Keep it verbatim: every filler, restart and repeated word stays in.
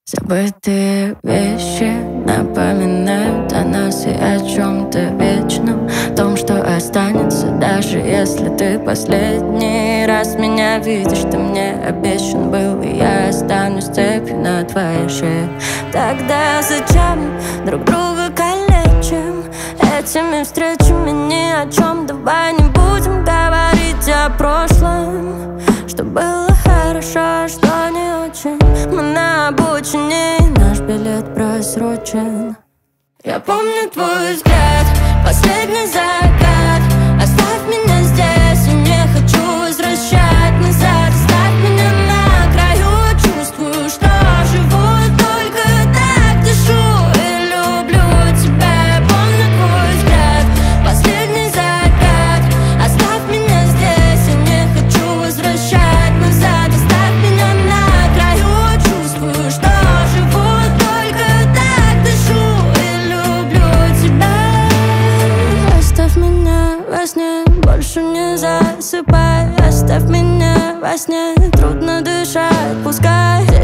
Забытые вещи напоминают о нас и о чем-то вечном, том, что останется, даже если ты последний раз меня видишь. Ты мне обещан был, и я останусь цепью на твоей шее. Тогда зачем друг друга калечим этими встречами ни о чем? Давай не будем говорить о прошлом, что было хорошо, что не очень. Мы на обочине, и наш билет просрочен. Я помню твой взгляд, последний закат. Оставь меня здесь, я не хочу возвращать назад. Оставь меня на краю, чувствую, что живу только так, дышу и люблю тебя. Я помню твой взгляд, последний закат. Оставь меня здесь, я не хочу возвращать назад. Оставь меня на краю, чувствую, что живу только так, дышу и люблю тебя. Оставь меня во сне, больше не засыпай. Оставь меня во сне, трудно дышать, пускай